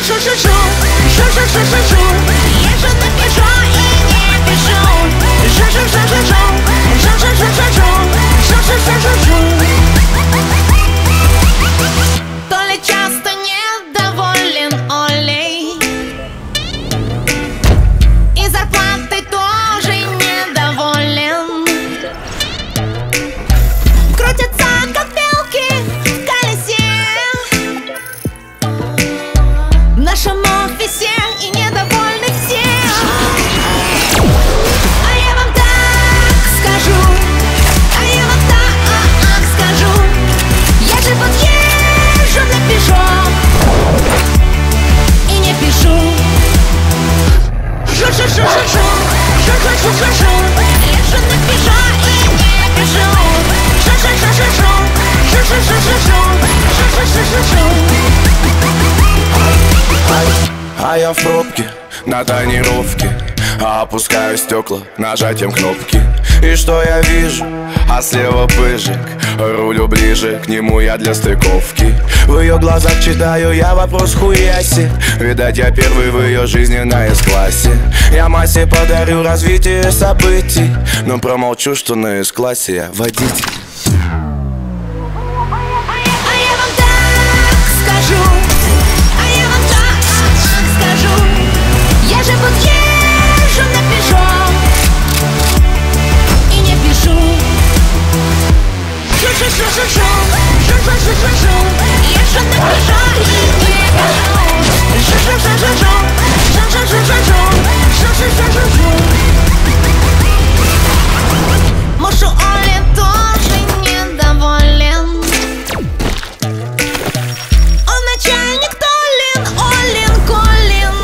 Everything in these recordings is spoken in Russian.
Я же напишу и не пишу. То ли часто недоволен Олей, и зарплатой тоже недоволен. Крутятся как белки в колесе в нашем офисе, и недовольны все. А я вам так скажу, а я вам так скажу. Я же вот езжу на Peugeot и не пишу. Езжу на Peugeot и не пишу. А я в пробке, на тонировке, опускаю стекла нажатием кнопки. И что я вижу? А слева пыжик, рулю ближе, к нему я для стыковки. В ее глазах читаю я вопрос хуяси. Видать, я первый в ее жизненной С-классе. Я массе подарю развитие событий, но промолчу, что на С-классе я водитель. Я же вот езжу на Peugeot и не пишу. Езжу на Peugeot и не пишу. Муж у Оли тоже недоволен. Он начальник Толин, Олин, Колин.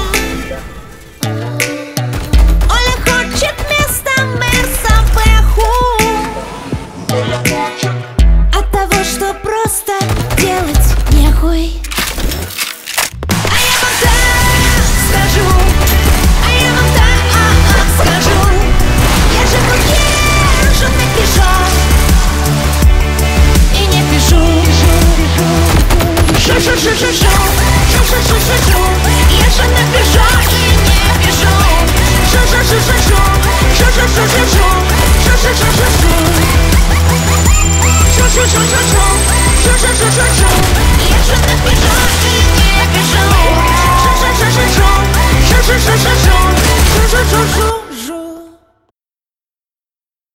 Оля хочет вместо Мерса Бэху, от того, что просто делать нехуй. А я вам так скажу, а я вам так скажу. Я же вот езжу на Peugeot и не пишу. Я же на Peugeot и не пишу. Я же на Peugeot и не пишу.